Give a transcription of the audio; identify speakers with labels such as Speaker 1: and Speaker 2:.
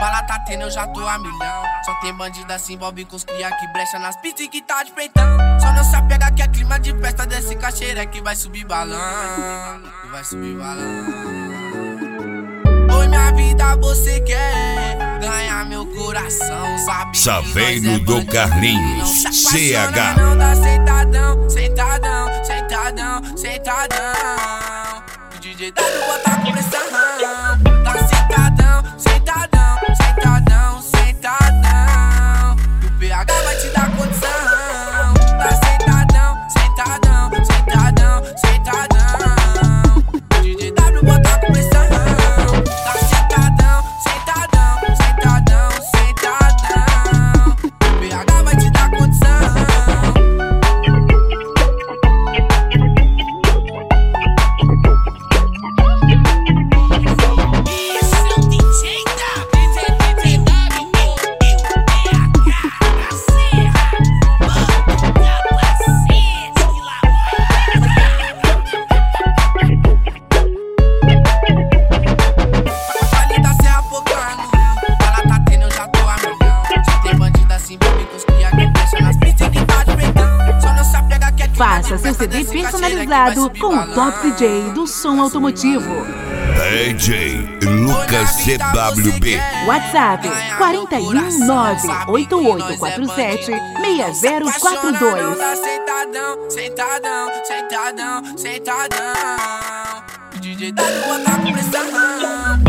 Speaker 1: Bala tá tendo, eu já tô a milhão. Só tem bandida assim, envolve com os cria que brecha nas pistas que tá de peitão. Só não se apega que é clima de festa desse cacheira que vai subir balão. Que vai subir balão. Oi, minha vida, você quer ganhar meu coração, sabe?
Speaker 2: Saveiro do Carlinhos, CH.
Speaker 1: Não dá sentadão, sentadão, sentadão, sentadão. O DJ tá no botar com pressão. Tá sentadão, sentadão, sentadão, sentadão. E o PH vai te dar condição. Tá sentadão, sentadão, sentadão, sentadão. O DJ tá no botar com pressão.
Speaker 3: Faça seu CD personalizado com o top DJ do som automotivo.
Speaker 2: DJ Lucas CWB.
Speaker 3: WhatsApp 41988476042.
Speaker 1: Sentadão, sentadão, sentadão, sentadão. O DJ tá no botar com pressão.